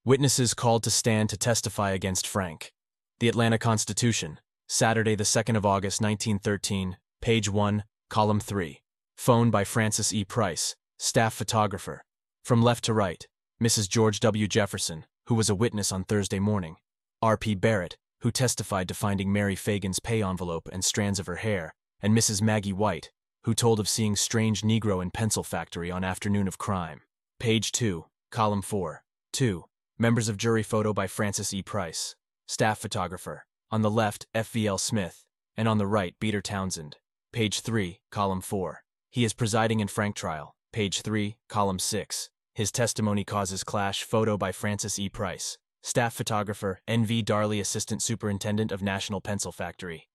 Witnesses called to stand to testify against Frank. The Atlanta Constitution, Saturday the 2nd of August 1913, page 1, column 3. Phone by Francis E. Price, staff photographer. From left to right, Mrs. George W. Jefferson, who was a witness on Thursday morning. R.P. Barrett, who testified to finding Mary Fagan's pay envelope and strands of her hair, and Mrs. Maggie White, who told of seeing strange Negro in pencil factory on afternoon of crime. Page 2, column 4. 2. Members of jury photo by Francis E. Price, staff photographer. On the left, F.V.L. Smith, and on the right, Beater Townsend. Page 3, column 4. He is presiding in Frank trial. Page 3, column 6. His testimony causes clash. Photo by Francis E. Price, staff photographer, N.V. Darley, assistant superintendent of National Pencil Factory.